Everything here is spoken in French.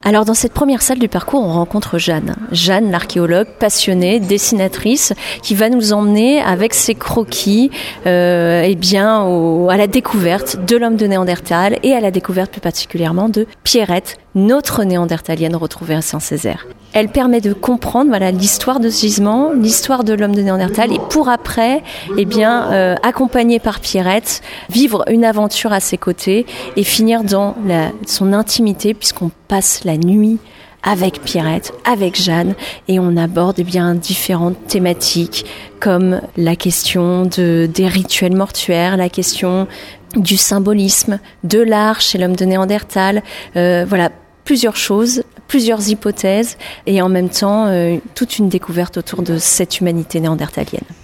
Alors dans cette première salle du parcours, on rencontre Jeanne. Jeanne, l'archéologue passionnée, dessinatrice, qui va nous emmener avec ses croquis à la découverte de l'homme de Néandertal et à la découverte plus particulièrement de Pierrette, notre néandertalienne retrouvée à Saint-Césaire. Elle permet de comprendre l'histoire de ce gisement, l'histoire de l'homme de Néandertal et pour après, accompagnée par Pierrette, vivre une aventure à ses côtés et finir dans son intimité puisqu'on passe la nuit avec Pierrette, avec Jeanne et on aborde différentes thématiques comme la question des rituels mortuaires, la question du symbolisme, de l'art chez l'homme de Néandertal, plusieurs choses, plusieurs hypothèses et en même temps toute une découverte autour de cette humanité néandertalienne.